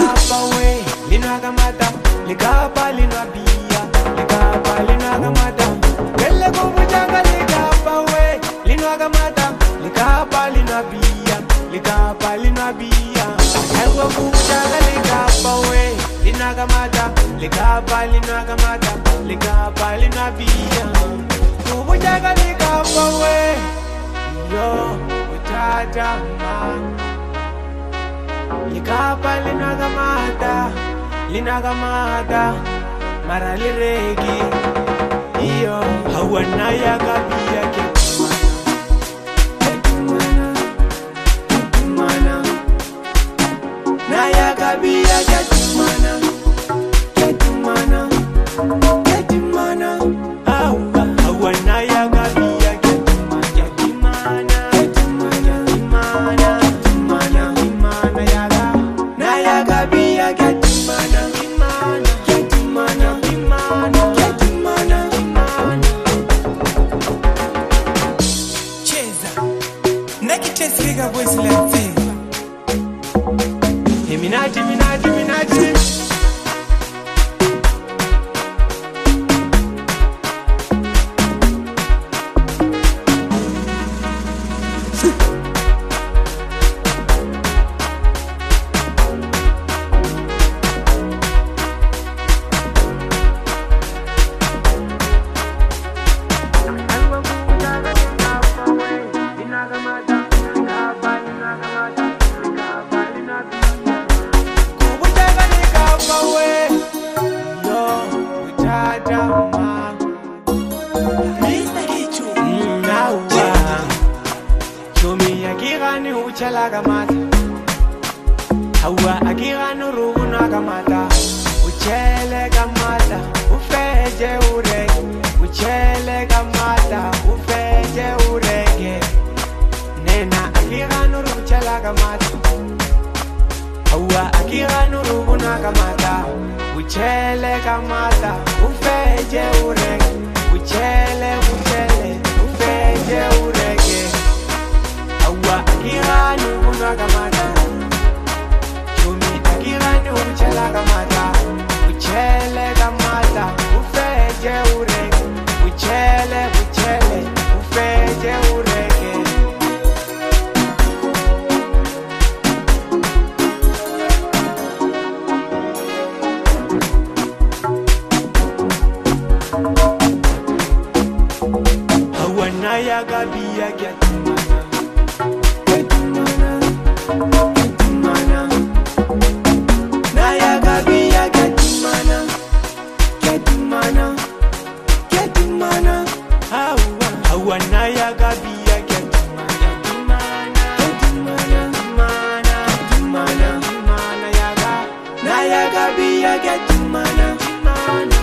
likapawe linagamata likapa linabia likapa linagamata kele kubujaga likapawe linagamata likapa linabia likapa linabia kele kubujaga likapawe linagamata likapa linagamata likapa linabia kubujaga likapawe yo utata ma likapa linagamata maraliregi iyo hawana ya kabia ketumana na ya kabia ketumana hawana ya kabia ketumana ya kabia ketumana cheza nakitesika voice la fever Minati Gamata hawa akirano ruguna gamata uchele gamata ufeje urege uchele gamata ufeje urege nena akirano ruchela gamata hawa akirano ruguna gamata uchele gamata ufeje urege uchele ufeje urege hawa akirano gamata chumi akirani uchela gamata uchele gamata ufeje urege uchele ufeje urege hawana ya gabia ketumana hawana ya gabia ketumana ya gabia ketumana